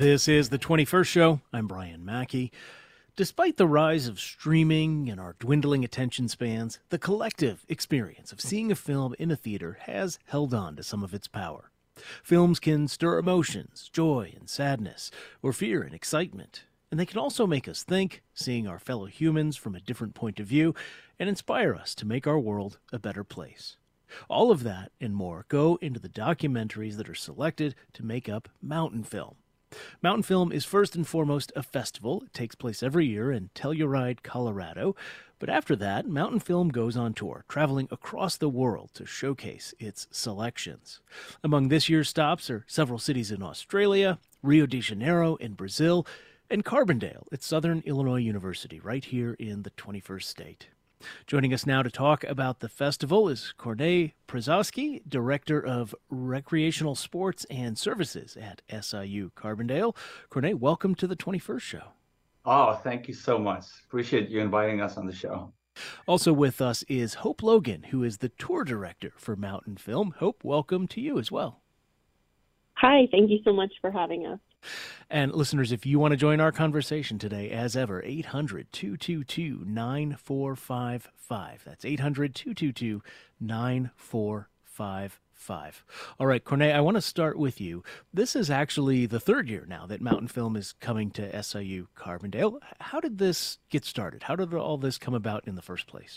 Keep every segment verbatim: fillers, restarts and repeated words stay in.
This is the twenty-first Show. I'm Brian Mackey. Despite the rise of streaming and our dwindling attention spans, the collective experience of seeing a film in a theater has held on to some of its power. Films can stir emotions, joy and sadness, or fear and excitement. And they can also make us think, seeing our fellow humans from a different point of view, and inspire us to make our world a better place. All of that and more go into the documentaries that are selected to make up Mountain Film. Mountain Film is first and foremost a festival. It takes place every year in Telluride, Colorado. But after that, Mountain Film goes on tour, traveling across the world to showcase its selections. Among this year's stops are several cities in Australia, Rio de Janeiro in Brazil, and Carbondale at Southern Illinois University, right here in the twenty-first state. Joining us now to talk about the festival is Kornei Przowski, Director of Recreational Sports and Services at S I U Carbondale. Kornei, welcome to the twenty-first Show. Oh, thank you so much. Appreciate you inviting us on the show. Also with us is Hope Logan, who is the Tour Director for Mountain Film. Hope, welcome to you as well. Hi, thank you so much for having us. And listeners, if you want to join our conversation today, as ever, eight hundred, two two two, nine four five five. That's eight hundred, two two two, nine four five five. All right, Kornei, I want to start with you. This is actually the third year now that Mountain Film is coming to S I U Carbondale. How did this get started? How did all this come about in the first place?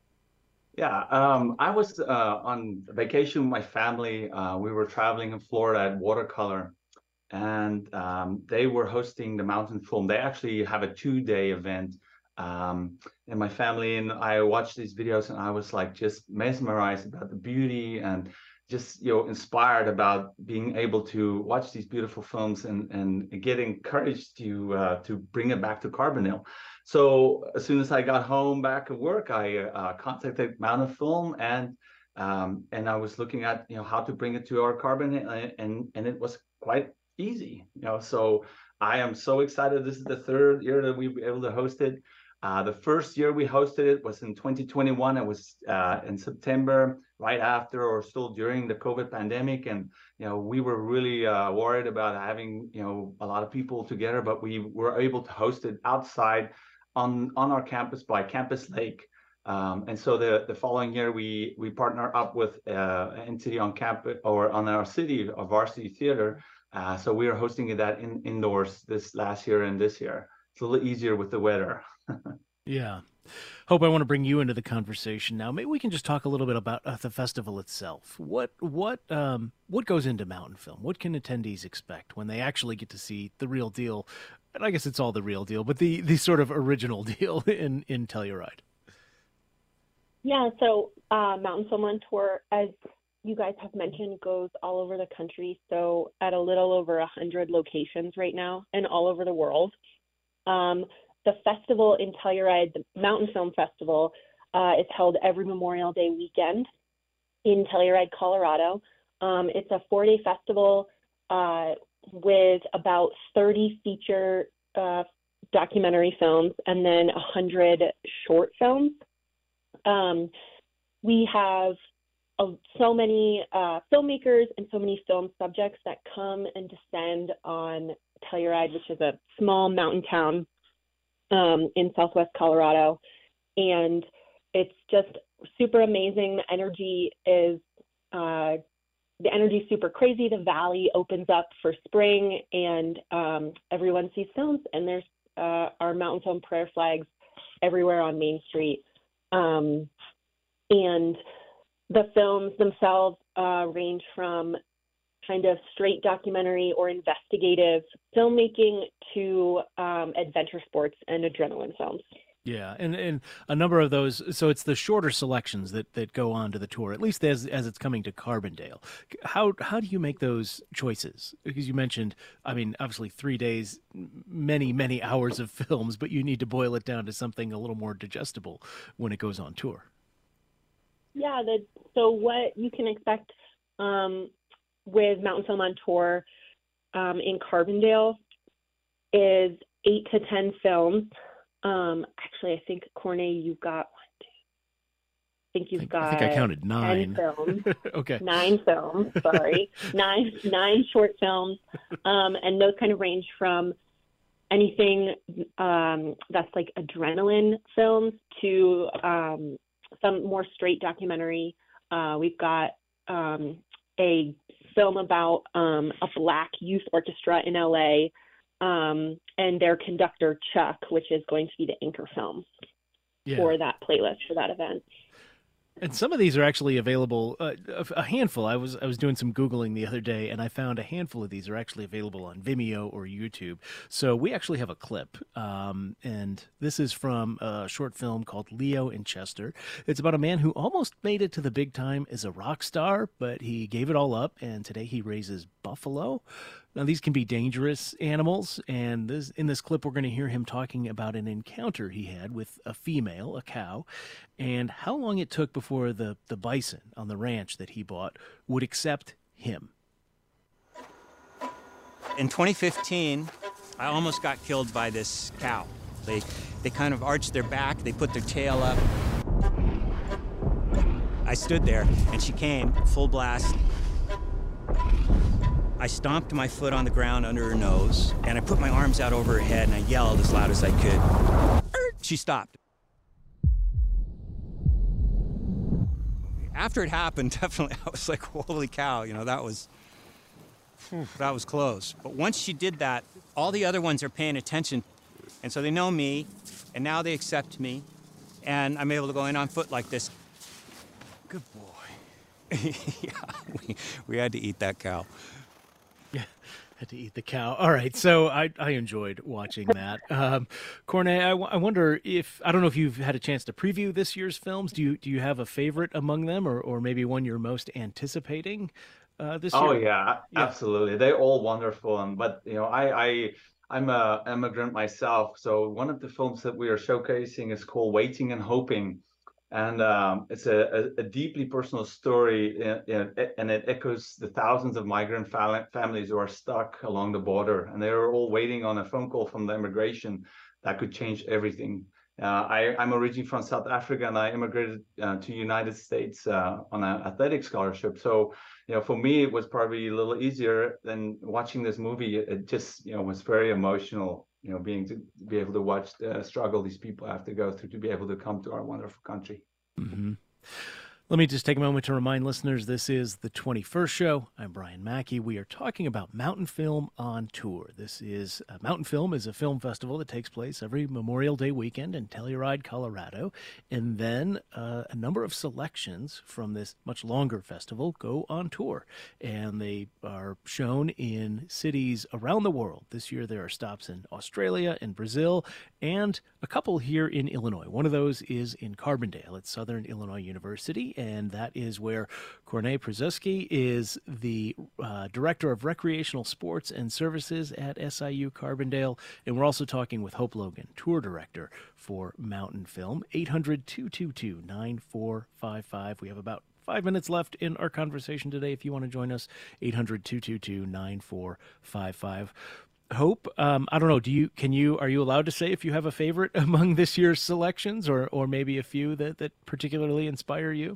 Yeah, um, I was uh, on vacation with my family. Uh, we were traveling in Florida at Watercolor. And um, they were hosting the Mountain Film. They actually have a two-day event. Um, and my family and I watched these videos, and I was like just mesmerized about the beauty and just, you know, inspired about being able to watch these beautiful films and and get encouraged to uh, to bring it back to Carbondale. So as soon as I got home back at work, I uh, contacted Mountain Film and um, and I was looking at, you know, how to bring it to our Carbondale, and and it was quite easy, you know. So I am so excited. This is the third year that we were able to host it. Uh, the first year we hosted it was in twenty twenty-one. It was uh, in September, right after or still during the COVID pandemic, and you know we were really uh, worried about having you know a lot of people together, but we were able to host it outside on on our campus by Campus Lake. Um, and so the the following year we we partner up with uh, an entity on campus or on our city, a Varsity Theater. Uh, so we are hosting that in, indoors this last year and this year. It's a little easier with the weather. Yeah. Hope, I want to bring you into the conversation now. Maybe we can just talk a little bit about uh, the festival itself. What what um, what goes into Mountain Film? What can attendees expect when they actually get to see the real deal? And I guess it's all the real deal, but the, the sort of original deal in, in Telluride. Yeah, so uh, Mountain Film on Tour, as you guys have mentioned, goes all over the country. So at a little over one hundred locations right now and all over the world. Um, the festival in Telluride, the Mountain Film Festival, uh, is held every Memorial Day weekend in Telluride, Colorado. Um, it's a four-day festival uh, with about thirty feature uh, documentary films and then one hundred short films. Um, we have uh, so many uh, filmmakers and so many film subjects that come and descend on Telluride, which is a small mountain town um, in southwest Colorado. And it's just super amazing. The energy is uh, the energy is super crazy. The valley opens up for spring, and um, everyone sees films. And there's uh, our Mountain Film prayer flags everywhere on Main Street. Um, and the films themselves uh, range from kind of straight documentary or investigative filmmaking to um, adventure sports and adrenaline films. Yeah, and, and a number of those, so it's the shorter selections that, that go on to the tour, at least as as it's coming to Carbondale. How how do you make those choices? Because you mentioned, I mean, obviously three days, many, many hours of films, but you need to boil it down to something a little more digestible when it goes on tour. Yeah, the, so what you can expect um, with Mountain Film on Tour um, in Carbondale is eight to ten films. Um, actually, I think, Kornei, you've got one, two, think you've I think, got I think I counted nine. ten films. Okay. Nine films, sorry. nine nine short films. Um, and those kind of range from anything um, that's like adrenaline films to um, some more straight documentary. Uh, we've got um, a film about um, a Black youth orchestra in L A um, and their conductor, Chuck, which is going to be the anchor film Yeah. for that playlist, for that event. And some of these are actually available, uh, a a handful. I was I was doing some Googling the other day, and I found a handful of these are actually available on Vimeo or YouTube. So we actually have a clip, um, and this is from a short film called Leo and Chester. It's about a man who almost made it to the big time as a rock star, but he gave it all up, and today he raises buffalo. Now, these can be dangerous animals, and this, in this clip, we're going to hear him talking about an encounter he had with a female, a cow, and how long it took before the, the bison on the ranch that he bought would accept him. In twenty fifteen, I almost got killed by this cow. They, they kind of arched their back, they put their tail up. I stood there, and she came, full blast. I stomped my foot on the ground under her nose, and I put my arms out over her head, and I yelled as loud as I could. She stopped. After it happened, definitely, I was like, holy cow, you know, that was, whew, that was close. But once she did that, all the other ones are paying attention, and so they know me, and now they accept me, and I'm able to go in on foot like this. Good boy. Yeah, we, we had to eat that cow. Yeah, had to eat the cow. All right, so I, I enjoyed watching that. Um, Cornay, I, w- I wonder if, I don't know if you've had a chance to preview this year's films. Do you do you have a favorite among them, or, or maybe one you're most anticipating uh, this Oh year? yeah, Yeah. absolutely. They're all wonderful. And but you know, I I I'm a immigrant myself. So one of the films that we are showcasing is called Waiting and Hoping. And um, it's a, a, a deeply personal story, in, in, and it echoes the thousands of migrant fam- families who are stuck along the border, and they're all waiting on a phone call from the immigration that could change everything. Uh, I, I'm originally from South Africa, and I immigrated uh, to United States uh, on an athletic scholarship. So, you know, for me, it was probably a little easier than watching this movie. It just, you know, was very emotional. You know, being to be able to watch the struggle these people have to go through to be able to come to our wonderful country. Mm-hmm. Let me just take a moment to remind listeners this is the twenty-first show. I'm Brian Mackey. We are talking about Mountain Film on Tour. This is uh, Mountain Film is a film festival that takes place every Memorial Day weekend in Telluride, Colorado. And then uh, a number of selections from this much longer festival go on tour. And they are shown in cities around the world. This year there are stops in Australia and Brazil and a couple here in Illinois. One of those is in Carbondale at Southern Illinois University. And that is where Cornay Pruszewski is the uh, Director of Recreational Sports and Services at S I U Carbondale. And we're also talking with Hope Logan, Tour Director for Mountain Film. eight hundred, two two two, nine four five five. We have about five minutes left in our conversation today. If you want to join us, eight hundred, two two two, nine four five five. Hope, um, I don't know, do you, can you, are you allowed to say if you have a favorite among this year's selections, or, or maybe a few that, that particularly inspire you?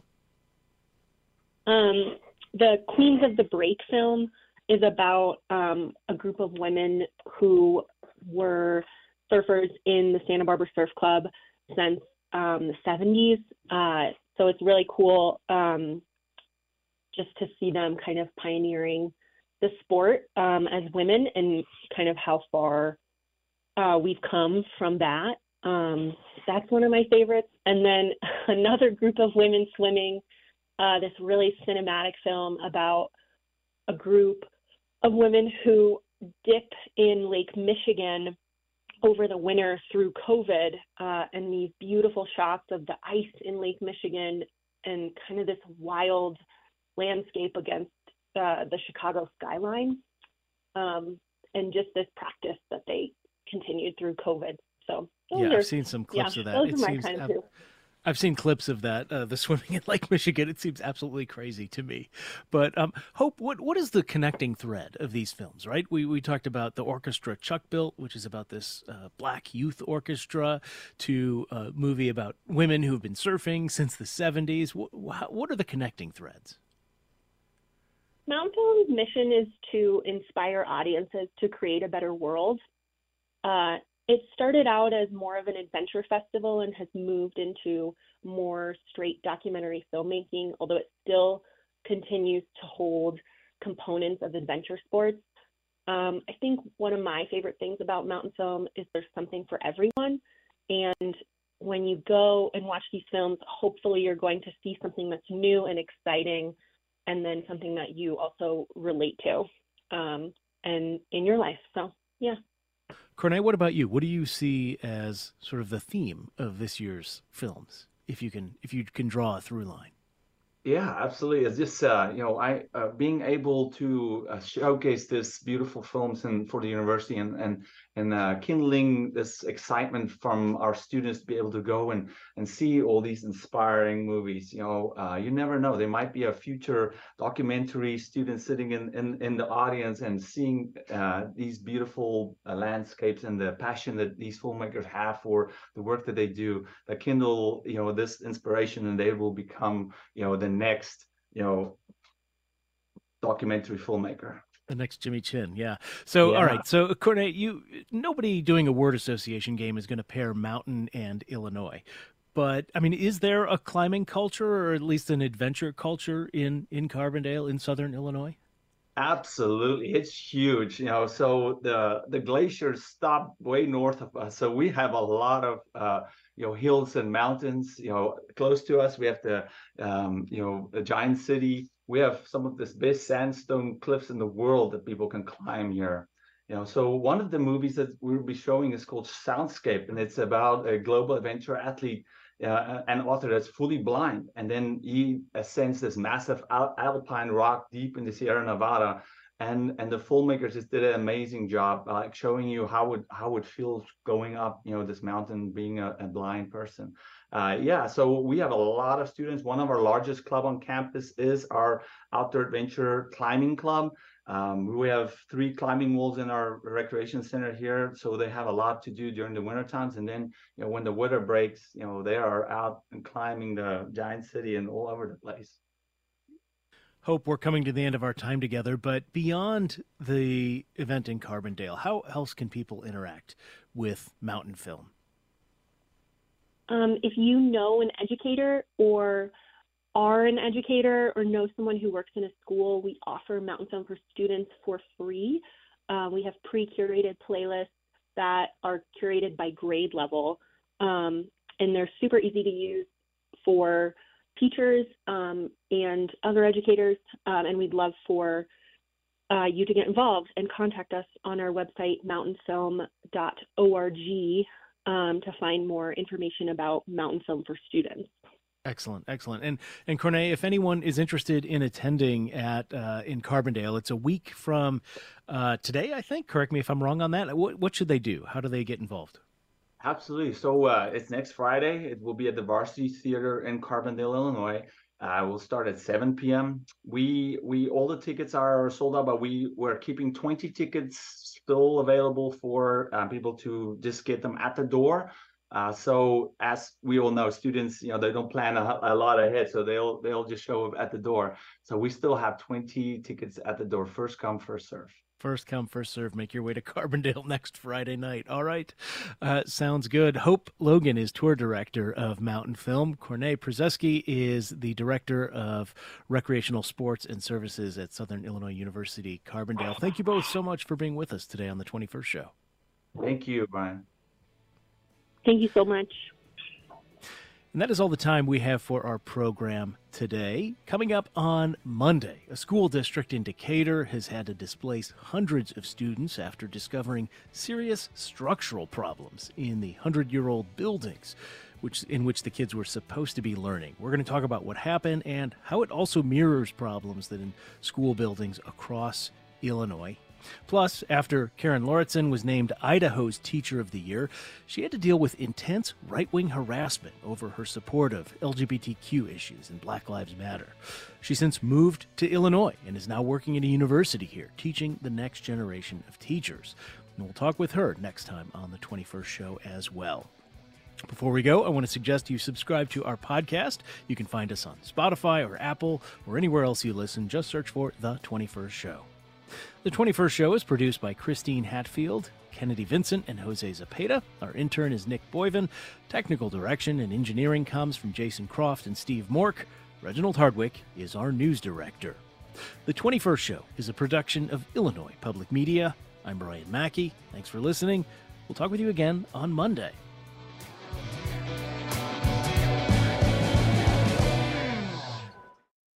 Um, the Queens of the Break film is about um, a group of women who were surfers in the Santa Barbara Surf Club since um, the seventies. Uh, so it's really cool um, just to see them kind of pioneering the sport um, as women, and kind of how far uh, we've come from that. Um, that's one of my favorites. And then another group of women swimming, uh, this really cinematic film about a group of women who dip in Lake Michigan over the winter through COVID, uh, and these beautiful shots of the ice in Lake Michigan and kind of this wild landscape against uh, the Chicago skyline, um, and just this practice that they continued through COVID. So those Yeah, are, I've seen some clips yeah, of that. those It are my seems kind ab- too. I've seen clips of that, uh, the swimming in Lake Michigan. It seems absolutely crazy to me. But um, Hope, what what is the connecting thread of these films, right? We we talked about the orchestra Chuck built, which is about this uh, black youth orchestra, to a movie about women who have been surfing since the seventies. What, what are the connecting threads? Mountain Film's mission is to inspire audiences to create a better world. Uh, It started out as more of an adventure festival and has moved into more straight documentary filmmaking, although it still continues to hold components of adventure sports. Um, I think one of my favorite things about Mountain Film is there's something for everyone. And when you go and watch these films, hopefully you're going to see something that's new and exciting, and then something that you also relate to um, and in your life. So, yeah. Cornea, what about you? What do you see as sort of the theme of this year's films, if you can if you can draw a through line? Yeah, absolutely. It's just uh, you know, I uh, being able to uh, showcase this beautiful films and for the university and and and uh, kindling this excitement from our students to be able to go and and see all these inspiring movies. You know, uh, you never know. There might be a future documentary student sitting in in, in the audience and seeing uh, these beautiful uh, landscapes and the passion that these filmmakers have for the work that they do, that kindle you know this inspiration, and they will become you know the next, you know, documentary filmmaker. The next Jimmy Chin, yeah. So, yeah. all right. So, Cornea, you nobody doing a word association game is going to pair Mountain and Illinois, but I mean, is there a climbing culture, or at least an adventure culture in in Carbondale, in Southern Illinois? Absolutely, it's huge. You know, so the the glaciers stop way north of us, so we have a lot of uh, you know hills and mountains. You know, close to us, we have the um, you know the giant city. We have some of the best sandstone cliffs in the world that people can climb here. You know, so one of the movies that we'll be showing is called Soundscape, and it's about a global adventure athlete, uh, an author that's fully blind, and then he ascends this massive al- alpine rock deep in the Sierra Nevada, and and the filmmakers just did an amazing job, uh, like showing you how it how it feels going up, you know, this mountain, being a, a blind person. Uh, yeah, so we have a lot of students. One of our largest club on campus is our Outdoor Adventure Climbing Club. Um, we have three climbing walls in our recreation center here, so they have a lot to do during the winter times. And then, you know, when the weather breaks, you know, they are out and climbing the giant city and all over the place. Hope, we're coming to the end of our time together, but beyond the event in Carbondale, how else can people interact with Mountain Film? Um, if you know an educator or are an educator or know someone who works in a school, we offer Mountain Film for students for free. Uh, we have pre-curated playlists that are curated by grade level, um, and they're super easy to use for teachers um, and other educators, um, and we'd love for uh, you to get involved and contact us on our website, mountain film dot org, um, to find more information about Mountain Film for students. Excellent, excellent. And and Cornea, if anyone is interested in attending at uh, in Carbondale, it's a week from uh, today, I think. Correct me if I'm wrong on that. What what should they do? How do they get involved? Absolutely. So uh, it's next Friday. It will be at the Varsity Theater in Carbondale, Illinois. Uh, we'll start at seven p.m. We we all the tickets are sold out, but we we're keeping twenty tickets still available for uh, people to just get them at the door. Uh, so as we all know, students, you know, they don't plan a, a lot ahead, so they'll they'll just show up at the door. So we still have twenty tickets at the door. First come, first serve. First come, first serve. Make your way to Carbondale next Friday night. All right. Uh, sounds good. Hope Logan is tour director of Mountain Film. Cornea Przeski is the director of recreational sports and services at Southern Illinois University, Carbondale. Thank you both so much for being with us today on the twenty-first Show. Thank you, Brian. Thank you so much. And that is all the time we have for our program today. Coming up on Monday, a school district in Decatur has had to displace hundreds of students after discovering serious structural problems in the hundred-year-old buildings which in which the kids were supposed to be learning. We're going to talk about what happened and how it also mirrors problems that in school buildings across Illinois Plus, after Karen Lauritsen was named Idaho's Teacher of the Year, she had to deal with intense right-wing harassment over her support of L G B T Q issues and Black Lives Matter. She since moved to Illinois and is now working at a university here, teaching the next generation of teachers. And we'll talk with her next time on the twenty-first Show as well. Before we go, I want to suggest you subscribe to our podcast. You can find us on Spotify or Apple or anywhere else you listen. Just search for The twenty-first Show. The twenty-first Show is produced by Christine Hatfield, Kennedy Vincent, and Jose Zapata. Our intern is Nick Boyven. Technical direction and engineering comes from Jason Croft and Steve Mork. Reginald Hardwick is our news director. The twenty-first Show is a production of Illinois Public Media. I'm Brian Mackey. Thanks for listening. We'll talk with you again on Monday.